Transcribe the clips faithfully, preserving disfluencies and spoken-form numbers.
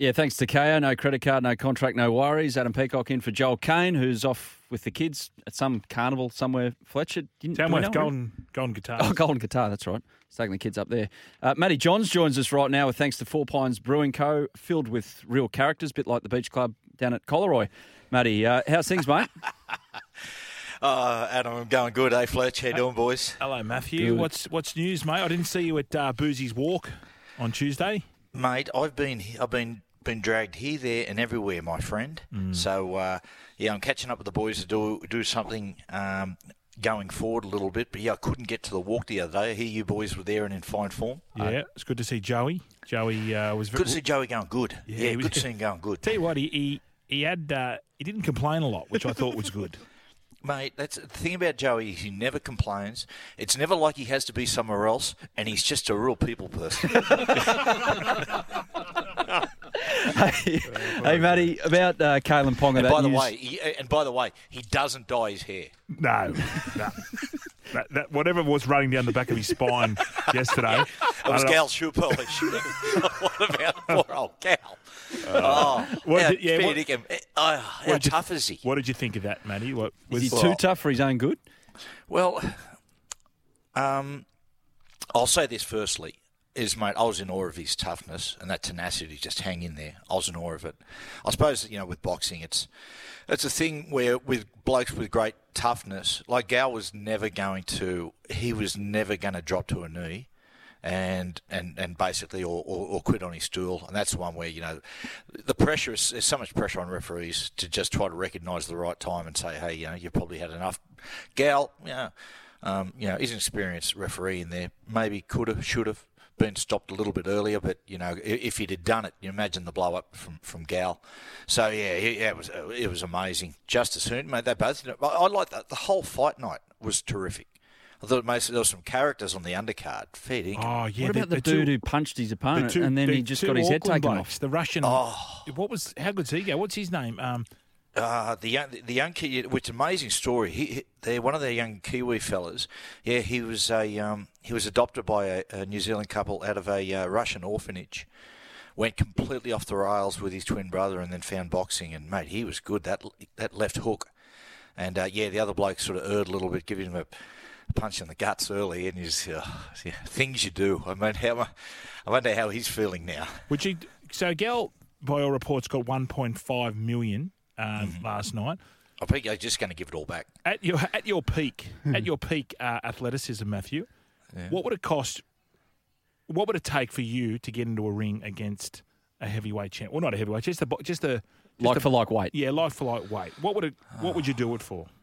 Yeah, thanks to K O. No credit card, no contract, no worries. Adam Peacock in for Joel Kane, who's off with the kids at some carnival somewhere. Fletcher? Tamworth Golden, Golden Guitar. Oh, Golden Guitar, that's right. He's taking the kids up there. Uh, Matty Johns joins us right now with thanks to Four Pines Brewing Co., filled with real characters, a bit like the Beach Club down at Collaroy. Matty, uh, how's things, mate? Uh, Adam, I'm going good, eh, Fletch? How you doing, boys? Hello, Matthew. Good. What's what's news, mate? I didn't see you at uh, Boozy's Walk on Tuesday. Mate, I've been I've been been dragged here, there, and everywhere, my friend. Mm. So uh, yeah, I'm catching up with the boys to do do something um, going forward a little bit. But yeah, I couldn't get to the walk the other day. I hear you boys were there and in fine form. Yeah, uh, it's good to see Joey. Joey uh, was very good to see Joey going good. Yeah, yeah was, good to see him going good. Tell you what, he he, he had uh, he didn't complain a lot, which I thought was good. Mate, that's the thing about Joey is he never complains. It's never like he has to be somewhere else, and he's just a real people person. hey, hey, Matty, about uh, Kalen Ponga. And that by the news... way, he, and by the way, he doesn't dye his hair. No, no. That, that, whatever was running down the back of his spine yesterday. It was Gal's shoe polish. What about poor old Gal? Oh, what how, did, yeah, what, him. Oh, how tough you, is he? What did you think of that, Matty? What, was, is he too well, tough for his own good? Well, um, I'll say this firstly. Is, mate, I was in awe of his toughness and that tenacity, just hang in there. I was in awe of it. I suppose, you know, with boxing, it's it's a thing where with blokes with great toughness, like Gal was never going to, he was never going to drop to a knee and and, and basically, or, or, or quit on his stool. And that's the one where, you know, the pressure is, there's so much pressure on referees to just try to recognise the right time and say, hey, you know, you've probably had enough. Gal, you know, um, you know, he's an experienced referee in there. Maybe could have, should have been stopped a little bit earlier, but you know, if he'd have done it, you imagine the blow up from, from Gal. So yeah, yeah, it was it was amazing. Just as soon, mate, they both. I, I like that. The whole fight night was terrific. I thought most, there were some characters on the undercard. Fair dinkum. Oh yeah, what about the, the dude two, who punched his opponent two, and then he just got his head taken blokes, off? The Russian. Oh. What was? How good's he go? What's his name? Um, Uh, the young, the young kid, which amazing story. He, he, they're one of the young Kiwi fellas. Yeah, he was a um, he was adopted by a, a New Zealand couple out of a uh, Russian orphanage. Went completely off the rails with his twin brother, and then found boxing. And mate, he was good. That that left hook, and uh, yeah, the other bloke sort of erred a little bit, giving him a punch in the guts early, and he's uh, yeah, things you do. I mean, how I wonder how he's feeling now. Would you? So, Gal, by all reports, got one point five million. Um, mm-hmm. Last night, I think I'm just going to give it all back. At your at your peak, at your peak uh, athleticism, Matthew, yeah. What would it cost? What would it take for you to get into a ring against a heavyweight champ? Well, not a heavyweight, just a just a just like a, for like weight. Yeah, like for like weight. What would it? What would you do it for?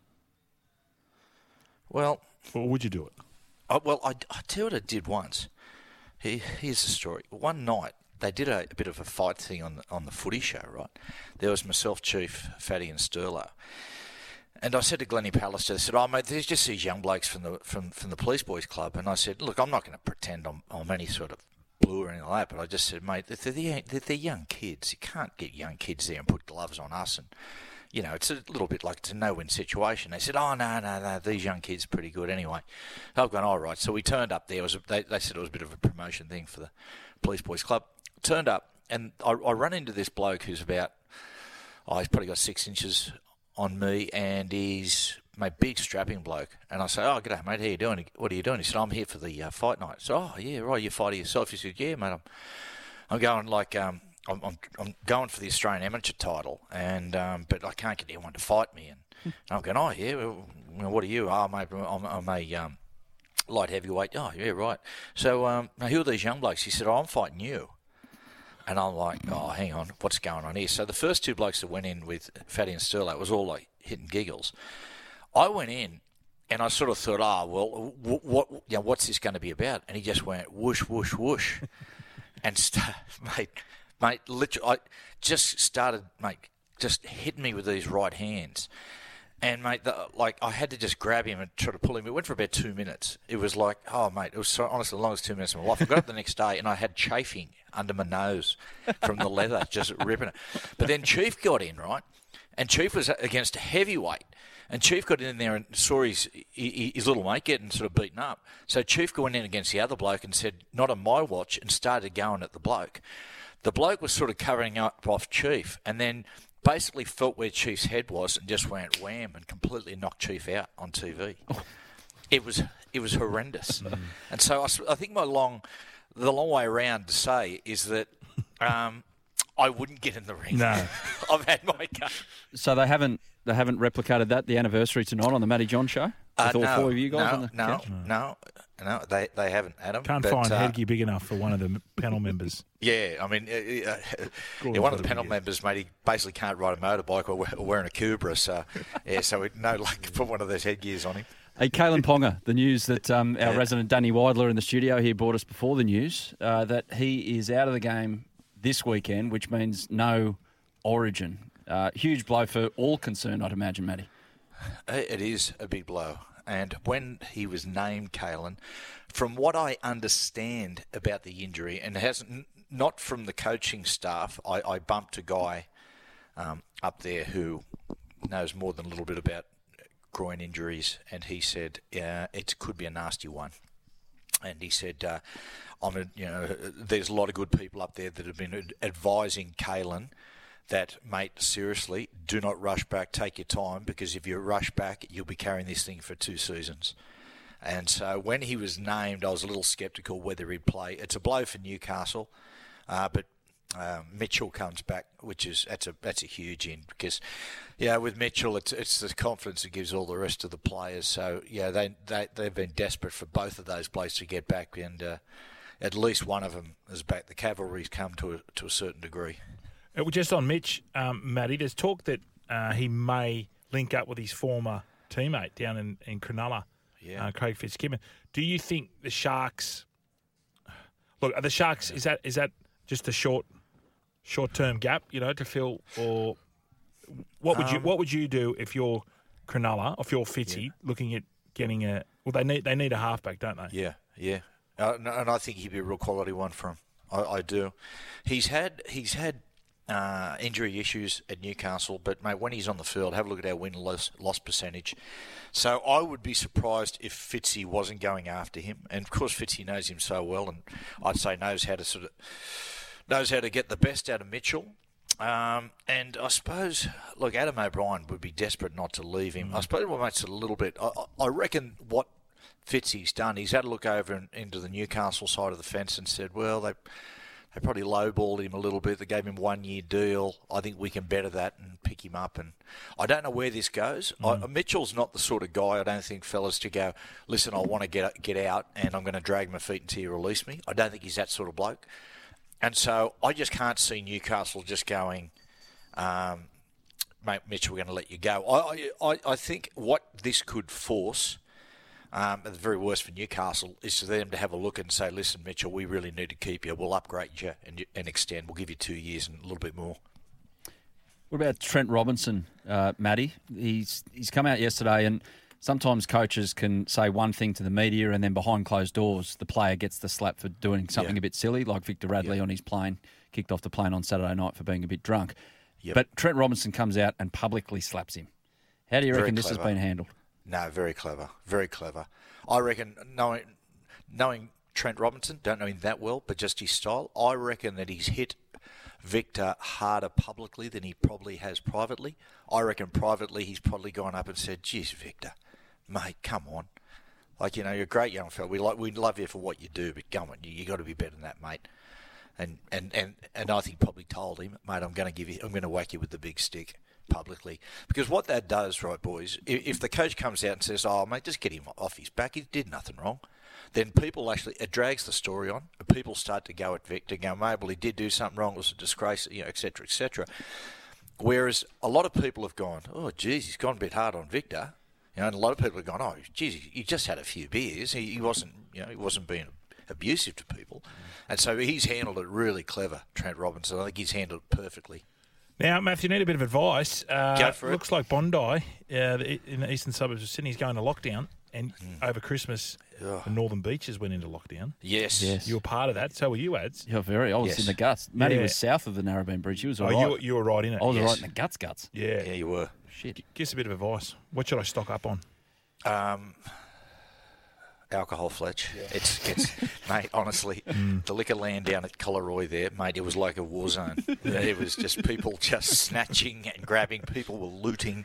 Well, or would you do it? I, well, I I tell you what I did once. He, here's the story. One night. They did a, a bit of a fight thing on the, on the footy show, right? There was myself, Chief, Fatty and Sterlo. And I said to Glennie Pallister, I said, oh, mate, there's just these young blokes from the from, from the Police Boys Club. And I said, look, I'm not going to pretend I'm, I'm any sort of blue or anything like that, but I just said, mate, they're, they're, they're young kids. You can't get young kids there and put gloves on us. And, you know, it's a little bit like it's a no-win situation. They said, oh, no, no, no, these young kids are pretty good anyway. I've gone, all right. So we turned up there. It was a, they, they said it was a bit of a promotion thing for the Police Boys Club. Turned up, and I, I run into this bloke who's about, oh, he's probably got six inches on me, and he's my big strapping bloke. And I say, oh, g'day, mate, how you doing? What are you doing? He said, I'm here for the uh, fight night. So, oh, yeah, right, you're fighting yourself. He said, yeah, mate, I'm, I'm going like, um, I'm, I'm, I'm going for the Australian amateur title, and um, but I can't get anyone to fight me. And, and I'm going, oh, yeah, well, what are you? Oh, mate, I'm, I'm a um, light heavyweight. Oh, yeah, right. So, um, now who are these young blokes? He said, oh, I'm fighting you. And I'm like, oh, hang on, what's going on here? So the first two blokes that went in with Fatty and Sterlo, it was all like hitting giggles. I went in and I sort of thought, oh, well, what, what you know, what's this going to be about? And he just went whoosh, whoosh, whoosh. and, st- mate, mate, literally, I just started, mate, just hitting me with these right hands. And, mate, the, like, I had to just grab him and try to pull him. It went for about two minutes. It was like, oh, mate, it was so, honestly the longest two minutes of my life. I got up the next day and I had chafing under my nose from the leather, just ripping it. But then Chief got in, right? And Chief was against a heavyweight. And Chief got in there and saw his, his little mate getting sort of beaten up. So Chief went in against the other bloke and said, not on my watch, and started going at the bloke. the bloke was sort of covering up off Chief and then basically felt where Chief's head was and just went wham and completely knocked Chief out on T V. Oh. It was it was horrendous. Mm. And so I, I think my long, the long way around to say is that um, I wouldn't get in the ring. No. I've had my cut. So they haven't they haven't replicated that, the anniversary tonight on the Matty John show? With Uh, all no, four of you guys no, on the no, couch? no, no, they they haven't, Adam. Can't but, find uh, Headgie big enough for one of the panel members. Yeah, I mean, uh, uh, yeah, one of the panel members, mate, he basically can't ride a motorbike or, we- or wearing a Cobra, so yeah, so we'd no luck to put one of those headgears on him. Hey, Kalen Ponga, the news that um, our Yeah. resident Danny Weidler in the studio here brought us before the news, uh, that he is out of the game this weekend, which means no Origin. Uh, huge blow for all concerned, I'd imagine, Matty. It is a big blow. And when he was named Kalen, from what I understand about the injury, and it hasn't not from the coaching staff, I, I bumped a guy um, up there who knows more than a little bit about groin injuries, and he said uh, it could be a nasty one. And he said, uh, "I'm a, you know, there's a lot of good people up there that have been advising Kalen that, mate, seriously, do not rush back. Take your time, because if you rush back, you'll be carrying this thing for two seasons." And so when he was named, I was a little sceptical whether he'd play. It's a blow for Newcastle, uh, but uh, Mitchell comes back, which is that's a that's a huge in, because yeah, with Mitchell, it's it's the confidence it gives all the rest of the players. So yeah, they they they've been desperate for both of those blokes to get back, and uh, at least one of them is back. The cavalry's come to a, to a certain degree. Uh, well, just on Mitch, um, Matty, there's talk that uh, he may link up with his former teammate down in, in Cronulla, Yeah. uh, Craig Fitzgibbon. Do you think the Sharks... Look, are the Sharks, is that is that just a short, short-term gap, you know, to fill, or what would you Um, what would you do if you're Cronulla, if you're Fitzy, Yeah. looking at getting a... Well, they need they need a halfback, don't they? Yeah, yeah, uh, no, and I think he'd be a real quality one for him. I, I do. He's had he's had uh, injury issues at Newcastle, but mate, when he's on the field, have a look at our win loss, loss percentage. So I would be surprised if Fitzy wasn't going after him, and of course Fitzy knows him so well, and I'd say knows how to sort of knows how to get the best out of Mitchell. Um, and I suppose, look, Adam O'Brien would be desperate not to leave him. Mm. I suppose what makes it a little bit, I, I reckon what Fitzy's done, he's had a look over in, into the Newcastle side of the fence and said, well, they they probably lowballed him a little bit. They gave him a one-year deal. I think we can better that and pick him up. And I don't know where this goes. Mm. I, Mitchell's not the sort of guy, I don't think, fellas, to go, listen, I want to get get out and I'm going to drag my feet until you release me. I don't think he's that sort of bloke. And so I just can't see Newcastle just going, um, mate, Mitchell, we're going to let you go. I, I, I think what this could force, um, at the very worst for Newcastle, is for them to have a look and say, listen, Mitchell, we really need to keep you. We'll upgrade you and, and extend. We'll give you two years and a little bit more. What about Trent Robinson, uh, Matty? He's he's come out yesterday, and sometimes coaches can say one thing to the media and then behind closed doors the player gets the slap for doing something yeah. a bit silly, like Victor Radley yeah. on his plane, kicked off the plane on Saturday night for being a bit drunk. Yep. But Trent Robinson comes out and publicly slaps him. How do you Very reckon this clever. has been handled? No, very clever. Very clever. I reckon, knowing, knowing Trent Robinson, don't know him that well, but just his style, I reckon that he's hit Victor harder publicly than he probably has privately. I reckon privately he's probably gone up and said, geez, Victor, mate, come on. Like, you know, you're a great young fella. We like, we love you for what you do, but come on, you, you got to be better than that, mate. And, and, and, and I think probably told him, mate, I'm going to give you, I'm going to whack you with the big stick publicly. Because what that does, right, boys, if, if the coach comes out and says, oh, mate, just get him off his back, he did nothing wrong, then people actually, it drags the story on. People start to go at Victor, go, mate, well, he did do something wrong, it was a disgrace, you know, et cetera, et cetera. Whereas a lot of people have gone, oh, geez, he's gone a bit hard on Victor. You know, and a lot of people have gone, oh, geez, he just had a few beers. He, he wasn't, you know, he wasn't being abusive to people. And so he's handled it really clever, Trent Robinson. I think he's handled it perfectly. Now, Matthew, you need a bit of advice. Uh, Go for it. Looks like Bondi, uh, in the eastern suburbs of Sydney, is going to lockdown. And Mm. over Christmas, Ugh. the Northern Beaches went into lockdown. Yes. Yes. You were part of that. So were you, Ads. Yeah, very. I was Yes. in the guts. Matty Yeah. was south of the Narrabeen Bridge. He was Oh, all right. you, you were right in it. I was Yes. all right in the guts guts. Yeah. Yeah, you were. Shit. Give us a bit of advice. What should I stock up on? Um, alcohol, Fletch. Yeah. It's, it's mate, honestly, mm. the liquor land down at Collaroy there, mate, it was like a war zone. It was just people just snatching and grabbing. People were looting.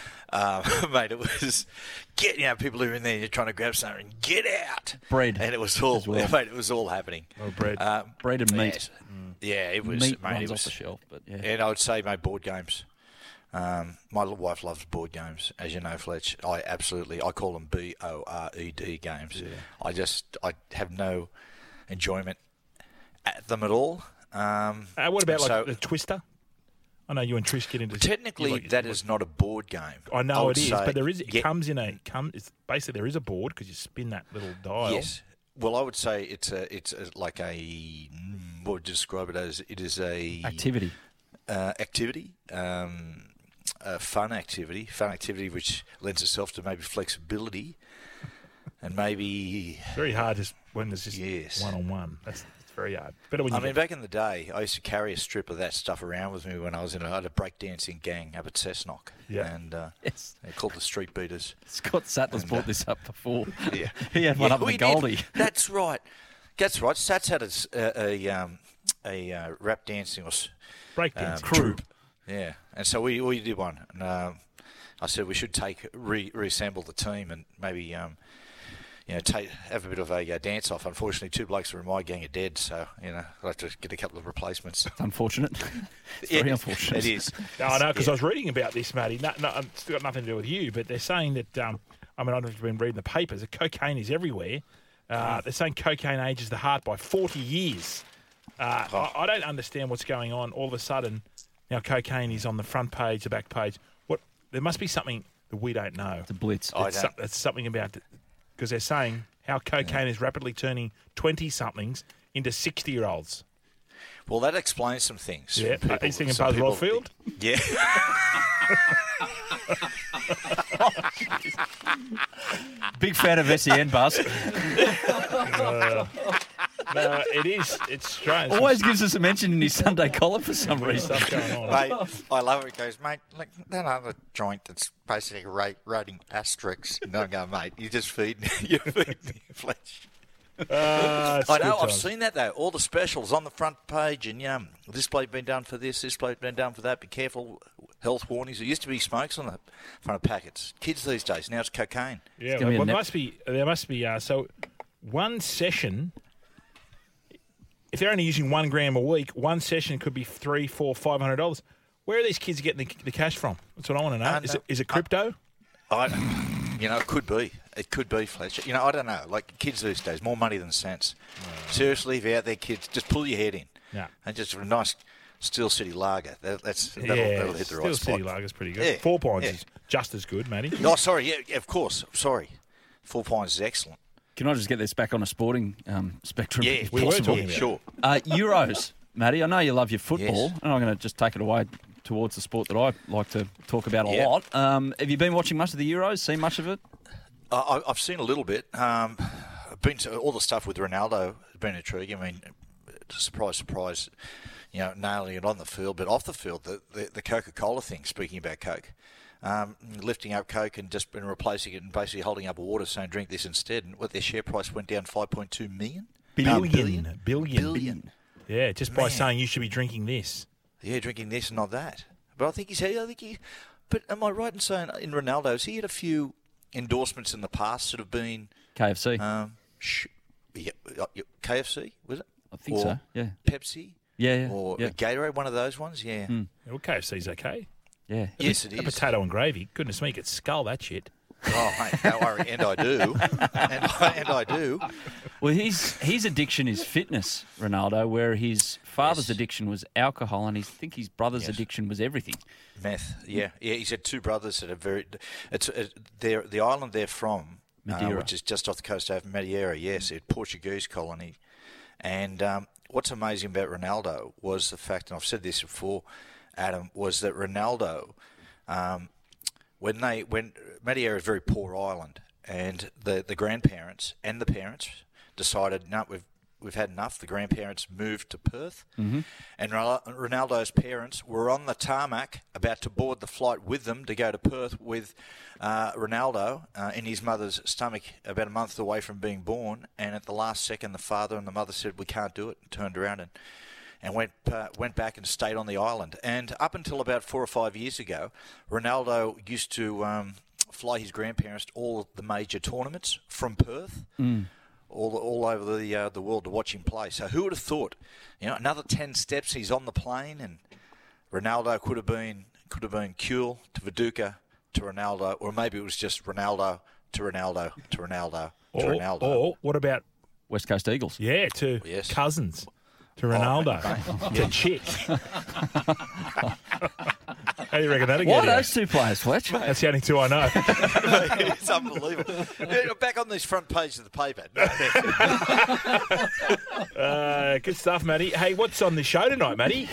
Um, mate, it was, get, you know, people who are in there, you're trying to grab something, get out. Bread. And it was all, well. mate, it was all happening. Oh, bread. Um, bread and meat. Yes. Mm. Yeah, it was, meat mate, runs it was, off the shelf, but yeah. And I would say, mate, board games. Um, my little wife loves board games, as you know, Fletch. I absolutely, I call them B O R E D games. Yeah. I just, I have no enjoyment at them at all. Um, uh, what about so, like the Twister? I know you and Trish get into. Technically, like, that is not a board game. I know I it is, say, but there is. It yeah, comes in a. Come, it's basically there is a board because you spin that little dial. Yes. Well, I would say it's a, it's a, like a. What would you describe it as? It is a activity. Uh, activity. Um, a fun activity. Fun activity which lends itself to maybe flexibility, and maybe. Very hard just when there's just yes. one on one. That's. Very hard. Better when you I mean, get... back in the day, I used to carry a strip of that stuff around with me when I was in a, I had a breakdancing gang up at Cessnock. Yeah. And uh, yes. they're called the Street Beaters. Scott Sattler's and, brought uh, this up before. Yeah. He had one yeah, up in the did. Goldie. That's right. That's right. Sats had a, a, um, a uh, rap dancing or breakdancing um, crew. Yeah. And so we, we did one. And um, I said we should take re- reassemble the team and maybe... Um, You know, take, have a bit of a uh, dance off. Unfortunately, two blokes who were in my gang are dead, so you know I'll have to get a couple of replacements. It's unfortunate. It's yeah, very unfortunate. It is. No, I know because yeah. I was reading about this, Matty. No, no, it's got nothing to do with you, but they're saying that. Um, I mean, I've been reading the papers. That cocaine is everywhere. Uh, they're saying cocaine ages the heart by forty years. Uh, oh. I, I don't understand what's going on. All of a sudden, now cocaine is on the front page, the back page. What? There must be something that we don't know. It's a blitz. I It's, don't. so, it's something about because they're saying. How cocaine yeah. is rapidly turning twenty-somethings into sixty-year-olds. Well, that explains some things. Yeah, people, are you thinking Buzz Rothfield? Yeah. Big fan of S E N, Buzz. uh, no, it is. It's strange. Always gives us a mention in his Sunday column for some reason. Stuff going on. Mate, I love it. He goes, mate, like that other joint that's basically rate, rating asterisks. And I go, mate, you just feed me. You feed me, Fletch. Uh, I know, I've seen that though. All the specials on the front page, and yeah, this plate been done for this, this plate been done for that. Be careful, health warnings. There used to be smokes on the front of packets. Kids these days, now it's cocaine. Yeah, well, well, must be. There must be. Uh, so, one session. If they're only using one gram a week, one session could be three, four, five hundred dollars. Where are these kids getting the, the cash from? That's what I want to know. Uh, is, no, it, is it crypto? I, I, you know, it could be. It could be, Fletcher. You know, I don't know. Like kids these days, more money than sense. Mm. Seriously, if you're out there, kids, just pull your head in. Yeah. And just a nice Steel City lager. That, that's that'll, yeah, that'll hit the right Steel spot. City lager's pretty good. Yeah. Four Pines yeah. is just as good, Matty. Oh, sorry. Yeah, yeah, of course. Sorry. Four Pines is excellent. Can I just get this back on a sporting um, spectrum? Yeah, if we were possible? talking about sure. Uh, Euros, Matty. I know you love your football, Yes. and I'm going to just take it away towards the sport that I like to talk about a Yeah. lot. Um, have you been watching much of the Euros? Seen much of it? Uh, I- I've seen a little bit. Um, I've been to all the stuff with Ronaldo has been intriguing. I mean, surprise, surprise, you know, nailing it on the field, but off the field, the, the, the Coca-Cola thing, speaking about Coke, um, lifting up Coke and just been replacing it and basically holding up water saying drink this instead. And what their share price went down five point two million? Billion. Um, billion. Billion. Billion. Yeah, just by Man. saying you should be drinking this. Yeah, drinking this and not that. But I think he's had, I think he, but am I right in saying in Ronaldo's, he had a few endorsements in the past that have been K F C. um, sh- yeah, uh, yeah, K F C, was it? I think or so, yeah. Pepsi? Yeah, yeah. Or yeah. Gatorade, one of those ones, yeah. Mm. Well, K F C's okay. Yeah. Yes, it A is. potato and gravy. Goodness me, you could scull that shit. Oh, mate, don't worry, and I do. and, I, and I do. Well, his his addiction is fitness, Ronaldo, where his father's Yes. addiction was alcohol, and I think his brother's Yes. addiction was everything. Meth, yeah. Yeah, he's had two brothers that are very... It's uh, they're, the island they're from, uh, Madeira. which is just off the coast of Madeira, yes, a Portuguese colony. And um, what's amazing about Ronaldo was the fact, and I've said this before, Adam, was that Ronaldo, um, when they when Madeira is a very poor island, and the, the grandparents and the parents decided, no, we've we've had enough. The grandparents moved to Perth, Mm-hmm. and Ronaldo's parents were on the tarmac about to board the flight with them to go to Perth with uh, Ronaldo uh, in his mother's stomach about a month away from being born. And at the last second, the father and the mother said, "We can't do it," and turned around and and went uh, went back and stayed on the island. And up until about four or five years ago, Ronaldo used to um, fly his grandparents to all the major tournaments from Perth. Mm. All, all over the uh, the world to watch him play. So who would have thought? You know, another ten steps, he's on the plane, and Ronaldo could have been could have been Kuehl to Viduka to Ronaldo, or maybe it was just Ronaldo to Ronaldo to Ronaldo to Or, Ronaldo. or what about, West Coast Eagles. yeah, to Yes. Cousins, to Ronaldo, to Chick. How do you reckon that'll Why go down? those two players, Fletch? That's the only two I know. It's unbelievable. Back on this front page of the paper. Uh, good stuff, Matty. Hey, what's on the show tonight, Matty?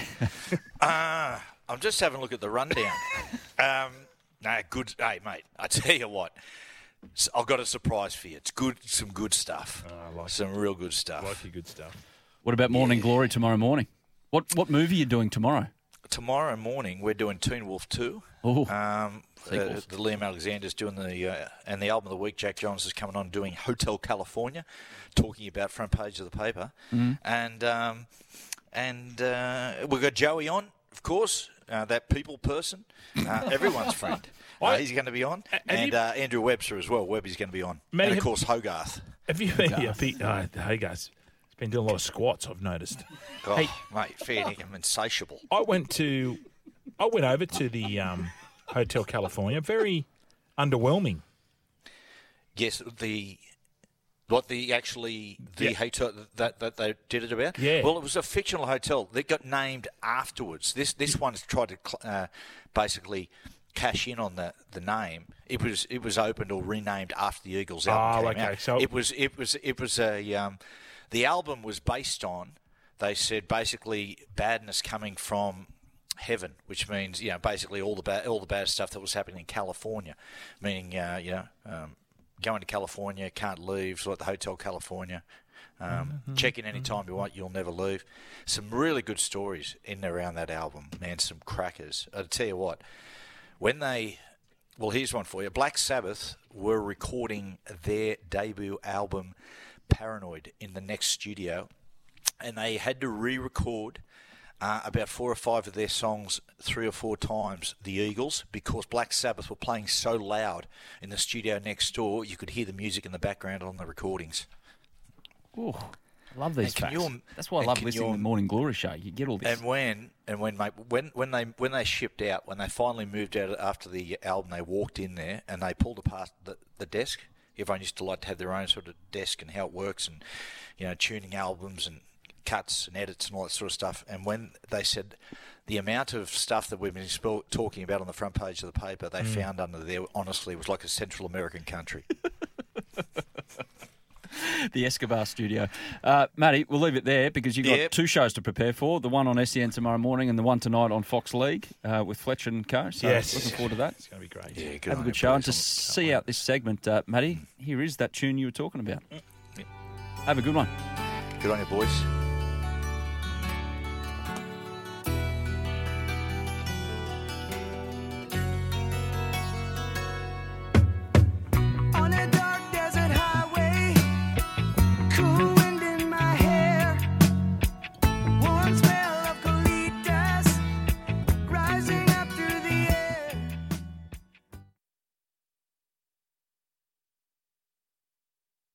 Uh, I'm just having a look at the rundown. Um, no, good. Hey, mate, I tell you what. s- I've got a surprise for you. It's good, some good stuff. I like some real good stuff. like your good stuff. What about Morning Glory tomorrow morning? What what movie are you doing tomorrow? Tomorrow morning, we're doing Teen Wolf two. Oh, Um, uh, Sequels. the Liam Alexander's doing the uh, and the album of the week. Jack Jones is coming on doing Hotel California, talking about front page of the paper, and um, and uh, we've got Joey on, of course, uh, that people person, uh, everyone's friend. Uh, he's going to be on, have and you- uh, Andrew Webster as well. Webby's going to be on, Mate, and of have- course Hogarth. Have you been? Yeah, be, uh, hey guys, he's been doing a lot of squats. I've noticed. Oh, Hey. mate, fair dinkum, insatiable. I went to, I went over to the um, Hotel California. Very underwhelming. Yes, the what the actually the Yeah. hotel that that they did it about. Yeah. Well, it was a fictional hotel that got named afterwards. This this one's tried to cl- uh, basically cash in on the, the name. It was it was opened or renamed after the Eagles album Oh, came okay, out. so- it was it was it was a um, the album was based on. They said basically badness coming from heaven, which means you know basically all the bad all the bad stuff that was happening in California, meaning uh, you know um, going to California, can't leave, so at the Hotel California. Um, check in any time you want, you'll never leave. Some really good stories in and around that album, man. Some crackers. I'll tell you what, when they, well, here's one for you. Black Sabbath were recording their debut album, Paranoid, in the next studio, and they had to re-record uh, about four or five of their songs three or four times, the Eagles, because Black Sabbath were playing so loud in the studio next door, you could hear the music in the background on the recordings. Ooh, I love these And can facts. you- That's why I and love can listening you- to the Morning Glory show. You get all this. And when and when mate, when when they when they shipped out, when they finally moved out after the album, they walked in there and they pulled apart the, the desk. Everyone used to like to have their own sort of desk and how it works, and you know, tuning albums and cuts and edits and all that sort of stuff. And when they said the amount of stuff that we've been sp- talking about on the front page of the paper, they found under there, honestly, was like a Central American country. The Escobar studio. Uh, Matty, we'll leave it there because you've got Yep. two shows to prepare for, the one on S E N tomorrow morning and the one tonight on Fox League uh, with Fletcher and Co. So Yes. looking forward to that. It's going to be great. Yeah, good Have a on good you, show. And boys. to see out this segment, uh, Matty, here is that tune you were talking about. Have a good one. Good on you, boys.